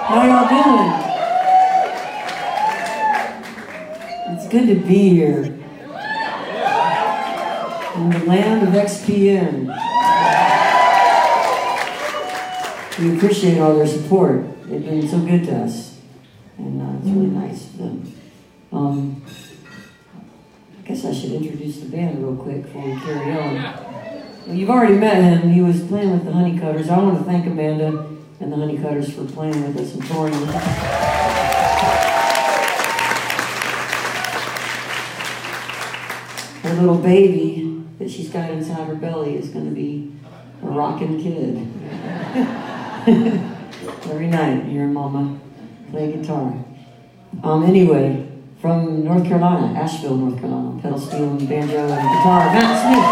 How y'all doing? It's good to be here in the land of XPN. We appreciate all their support. They've been so good to us, and it's really nice of them. I guess I should introduce the band real quick before we carry on. Well, you've already met him. He was playing with the Honeycutters. I want to thank Amanda and the Honeycutters for playing with us and touring with us. Her little baby that she's got inside her belly is going to be a rockin' kid. Every night, hearing Mama play guitar. Anyway, from North Carolina, Asheville, North Carolina, pedal steel and banjo and guitar, Matt Smith.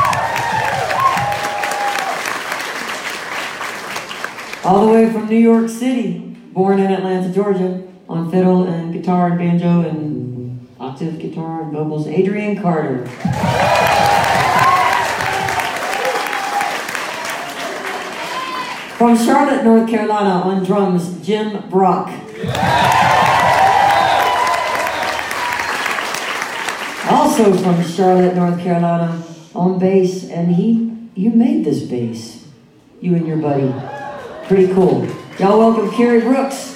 All the way from New York City, born in Atlanta, Georgia, on fiddle and guitar and banjo and octave guitar and vocals, Adrian Carter. From Charlotte, North Carolina, on drums, Jim Brock. Also from Charlotte, North Carolina, on bass, and you made this bass, you and your buddy. Pretty cool. Y'all welcome Kerry Brooks.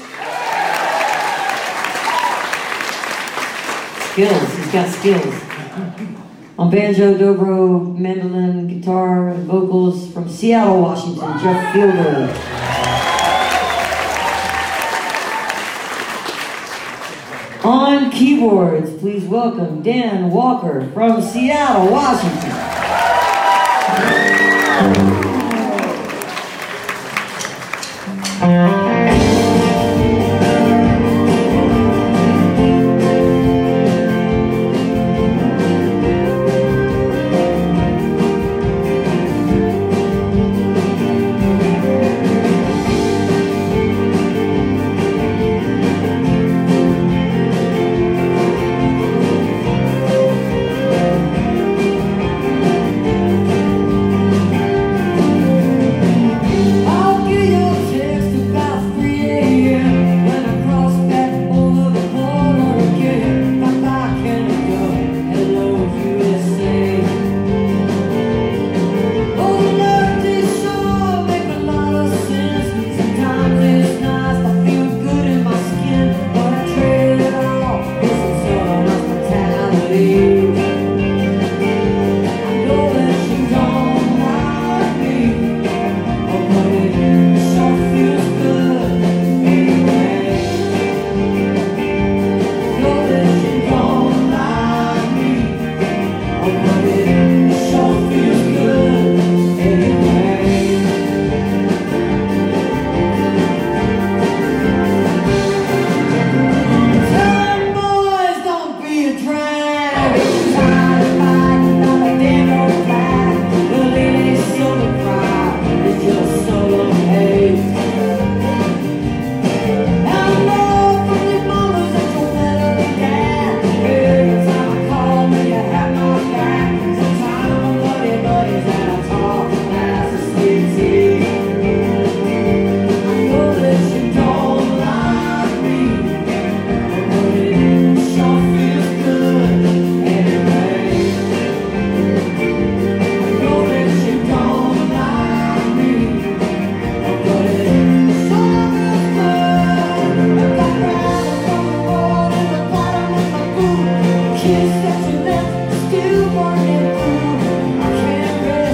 Skills, he's got skills. On banjo, dobro, mandolin, guitar, and vocals from Seattle, Washington, Jeff Fielder. On keyboards, please welcome Dan Walker from Seattle, Washington.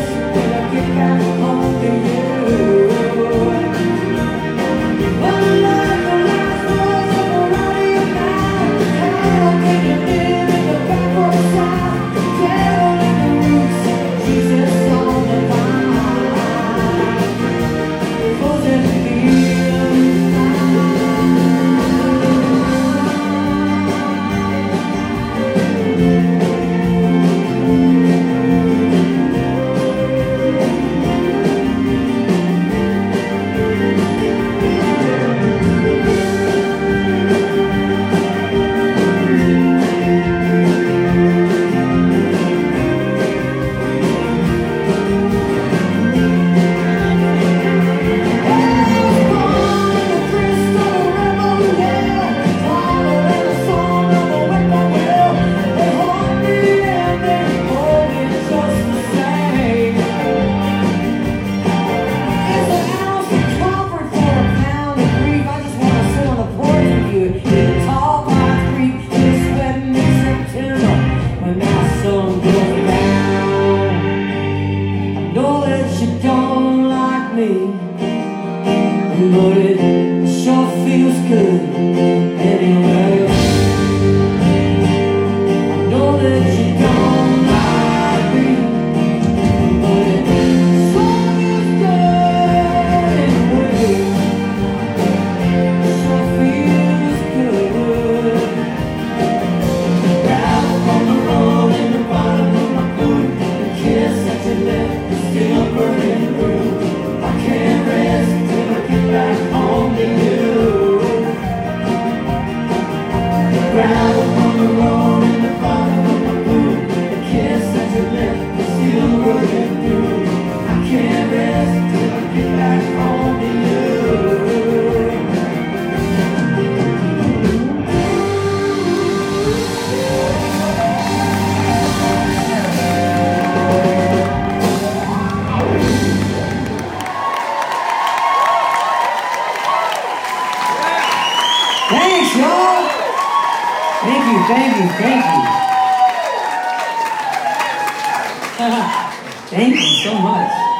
One could anyway. I know that you don't like me, but it's song is dead anyway. So it feels good. Out on the road in the bottom of my boot, the kiss that you left is still burning through. I can't rest till I get back home to you. Out on the road in the bottom of my boot, the kiss that you left is still burning through. I can't rest till I get back home to you. Thanks, y'all. Thank you, thank you, thank you. Thank you so much.